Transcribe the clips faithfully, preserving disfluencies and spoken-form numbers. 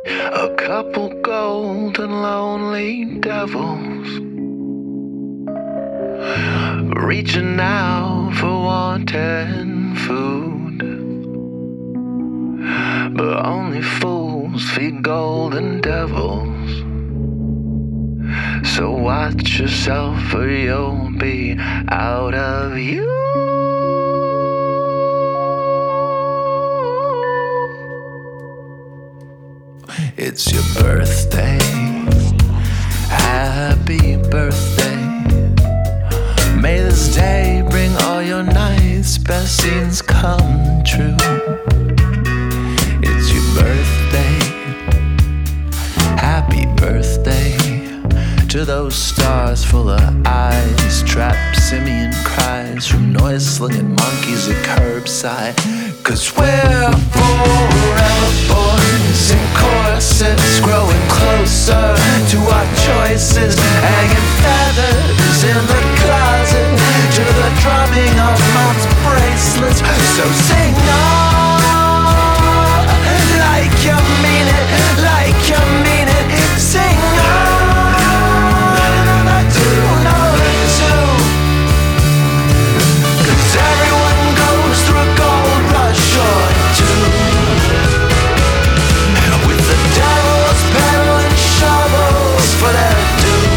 A couple golden lonely devils reaching out for wanted food, but only fools feed golden devils. So watch yourself or you'll be out of you. It's your birthday, happy birthday. May this day bring all your night's best scenes come true. It's your birthday, happy birthday. To those stars full of eyes, trapped simian cries from noise-slinging monkeys at curbside. Cause we're forever boys in corsets, growing closer to our choices, hanging feathers in the closet to the drumming of mom's bracelets. So sing on, like you mean it, like you mean it. Sing on, I do know it too. Cause everyone goes through a gold rush or two, with the devil's peddling shovels for their due.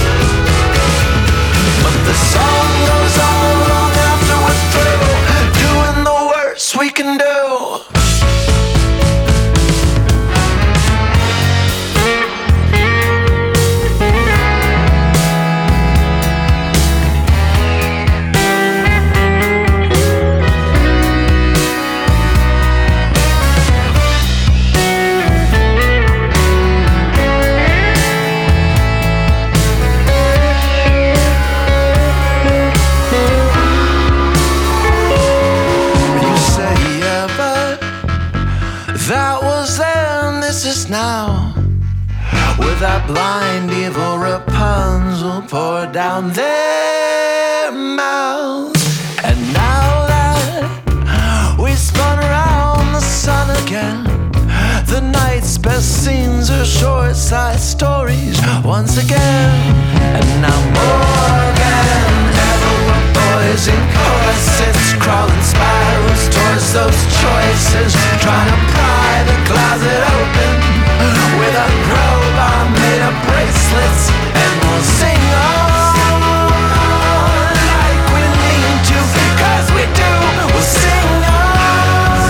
But the song goes on long after we're through, doing the worst we can do. That was then, this is now. With that blind evil Rapunzel pour down their mouths. And now that we spun around the sun again, the night's best scenes are short side stories once again. And now more than ever we're boys in corsets, crawling spirals towards those choices, trying to pry the closet open with a crowbar made of bracelets. And we'll sing on like we mean to, cause we do. We'll sing on,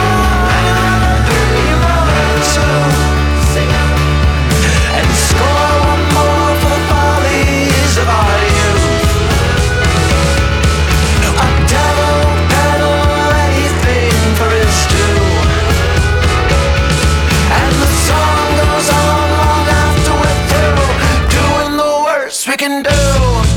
you know it too. And score one more for the follies of our youth. A devil peddle anything for his due. And the song goes on long after we're through, doing the worst we can do.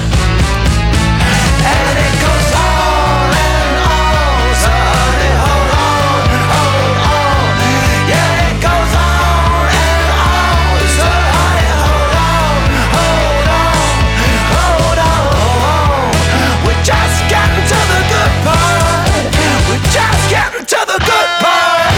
And it goes on and on, so honey, hold on, hold on. Yeah, it goes on and on, so honey, hold on, hold on, hold on. We're just getting to the good part. We're just getting to the good part.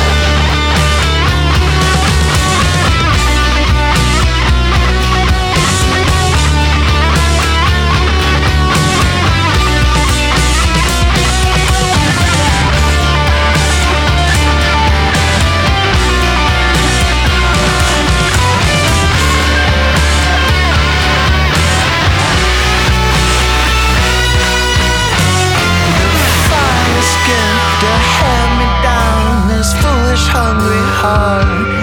Finest gift to hand me down, this foolish hungry heart.